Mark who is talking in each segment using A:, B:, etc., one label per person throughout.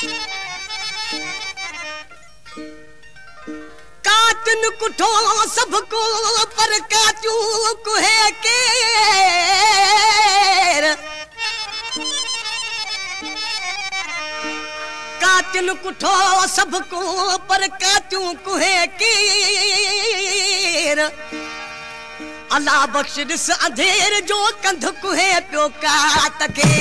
A: cotton कुठो सबको पर काचू कुहे केर काटन कुठो सबको पर काचू कुहे केर अल्लाह बख्श दिस अंधेर जो कंध कुहे पियो काट के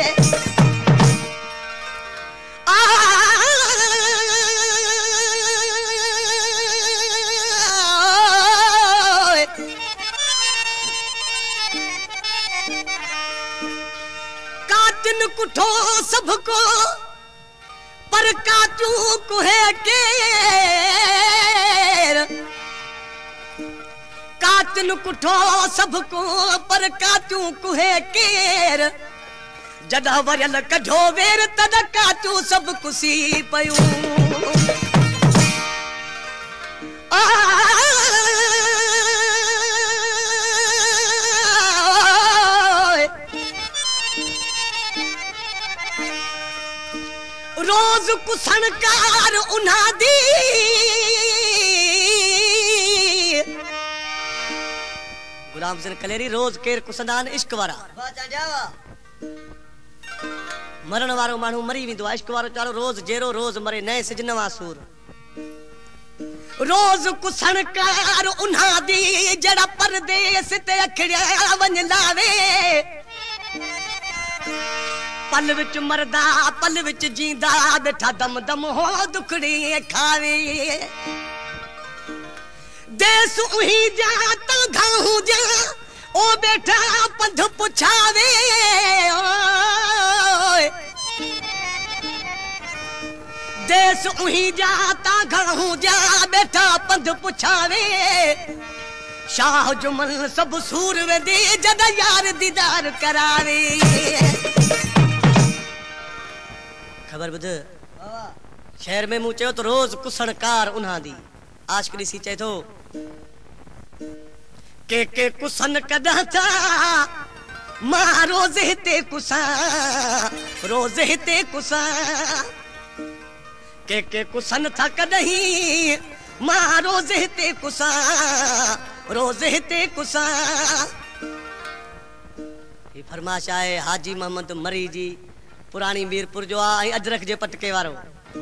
A: काटन कुठो सबको पर काचू कुहे केर काटन कुठो सबको पर काचू कुहे केर जदा वरल कढो वेर तद काचू सब कुसी पयो रोज कुसणकार उन्हा दी गुलाम सिंह कलेरी रोज केर कुसंदान इश्क वारा मरण वारो मानू मरी विंदो इश्क वारो चालो रोज जेरो रोज मरे नए सिजन वासूर रोज कुसणकार उन्हा दी जड़ा परदेस ते अखड़िया वन लावे पल विच मरदा पल विच जींदा बैठा दम दम हो दुखड़ी खावे देस उही जाता घाहू जा ओ बैठा पंध पुछावे देस उही जाता घाहू जा बैठा पंध पुछावे शाह जुमल सब सूर वेंदे जद यार दीदार करावे खबर बुध शहर में मुँह चयो तो रोज कुसणकार उन्हा दी आशिक ॾिसी चए थो के कुसन कदा था मां रोज हिते कुसा रोज हिते कुसा के कुसन था कदहीं मां रोज हिते कुसा रोज हिते कुसा ये फरमाश आहे हाजी मोहम्मद मरी जी पुरानी मीरपुर जो आई अजरक जे पटके वारो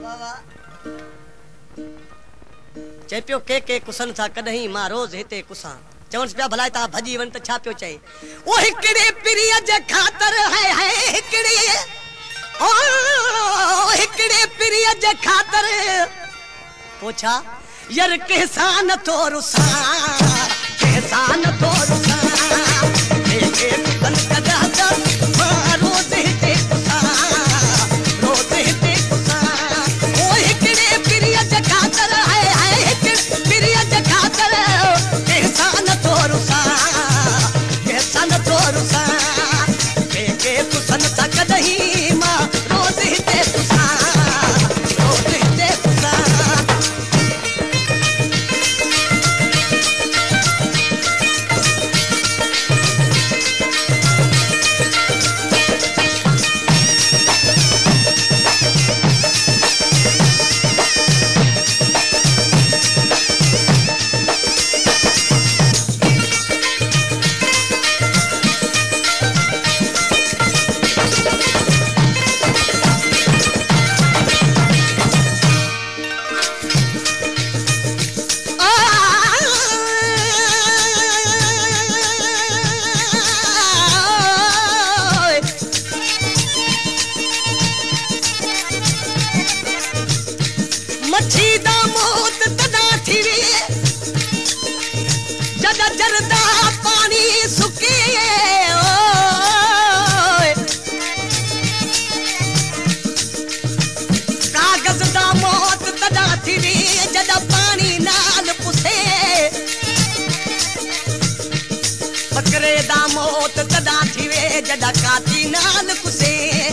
A: चे पियो के कुसन था कदहीं मां रोज हिते कुसा चवण पिया भला ता भजी वन त छा पियो चए ओ हिकड़े पिरिय जे खातर है हिकड़े ओ हिकड़े पिरिय जे खातर पोछा यार केसान तो रुसा केसान तो रुसा के कुसन कदा था मां रोज हिते कुसा रोज हिते कुसा ओ हिकड़े पिरिय जे खातर है हिकड़े पिरिय जे खातर केसान तो रुसा केसान तो रुसा के कुसन था कदहीं मां रोज हिते कुसा रोज हिते कुसा जरदा पानी सुके कागज दा मौत तदा थी जद पानी नाल पुसे बकरे दा मौत तदा थी जद काती नाल पुसे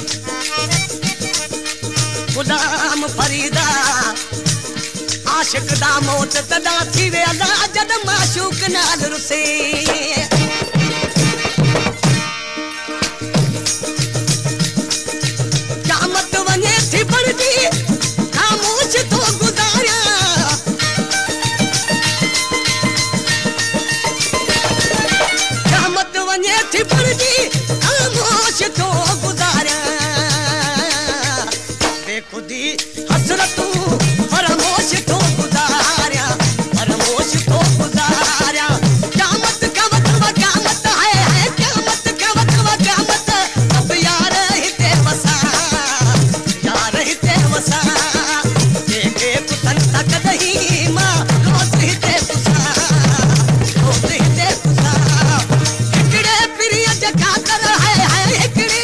A: गुलाम फरीदा आशिक दा मौत तदा थी वे अदा जद माशूक नाल रुसे क़यामत वने थी पड़दी खुदी हसरतू फरमोश तो गुजारिया फरमोश तो गुजारिया क़यामत का वक़्त क़यामत है क़यामत का वक़्त क़यामत अब यार हिते वसा यार हिते वसा के कुसन तक नहीं मां रोज हिते कुसा रोज हिते कुसा हिकड़े प्रिय जखातर है हिकड़े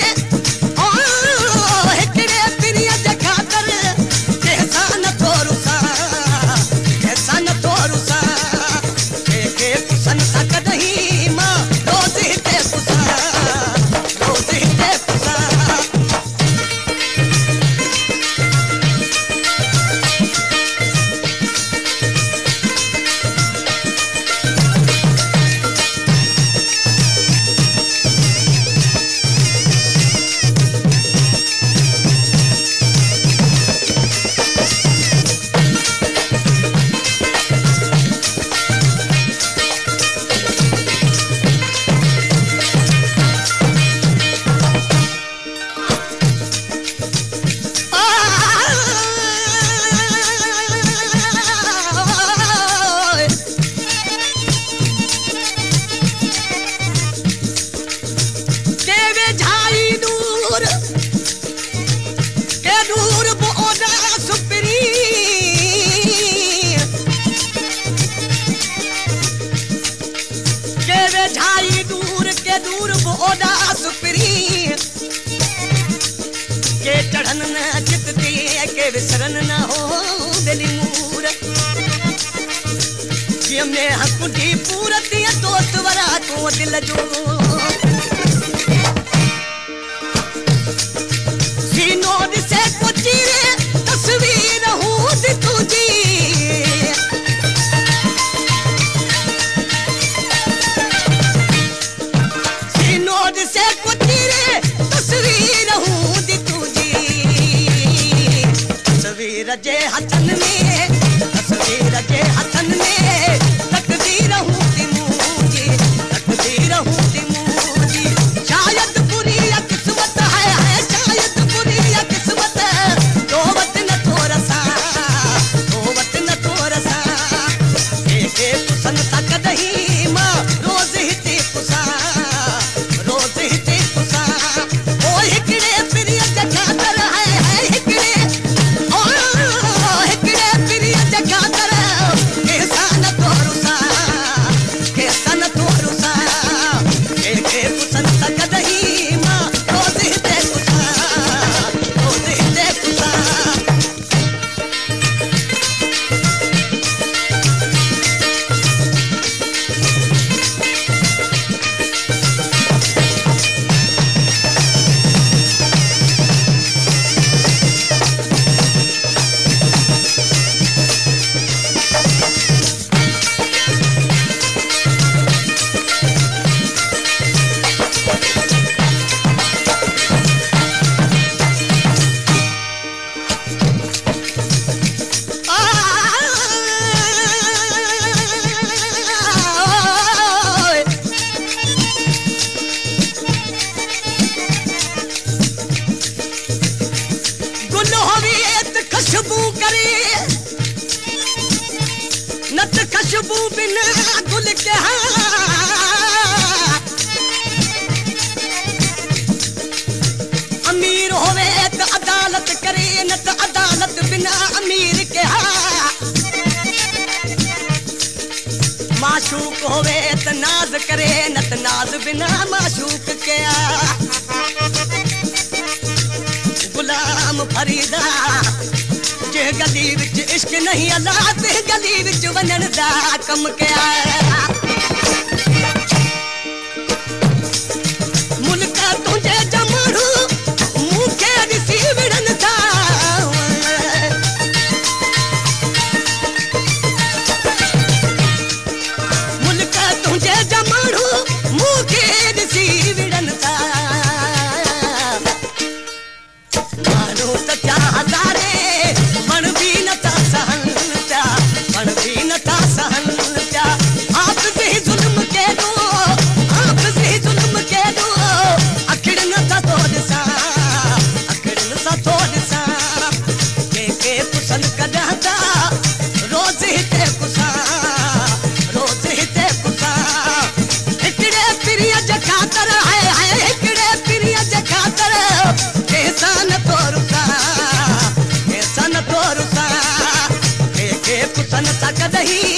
A: चढ़न न चितती के विसरन न हो दिली मूर कि में हक दी पूरती दोस्त वरा तो दिल जो सीनो दिसे को चीरे तस्वीर हूं दी तुझी सीनो दिसे को चीरे तस्वीर हूं दी तस्वीर जे हथन में तस्वीर जे हथन में तकदीर हूं दी मुझी तकदीर हूं दी मुझी शायद बुरी किस्मत है शायद बुरी किस्मत तो वत न थोरसा के कुसन तक नहीं मां रोज हिते कुसा रोज हिते कुसा ओ हिकड़े प्रिय जखातर है हिकड़े खुशबू बिना गुल के अमीर होवे तो अदालत करे न तो अदालत बिना अमीर के माशूक होवे तो नाज करे न तो नाज बिना माशूक के गुलाम फरीदा जे गली विच इश्क नहीं अल्लाह ते गली विच वनन दा कम क्या मुल्क तुझे जमड़ू मुखे दिसी विड़न दा मुल्क तुझे जमड़ू मुखे दिसी विड़न दा मानो तो क्या हजारे मन भी न था सहन क्या आप से कदहीं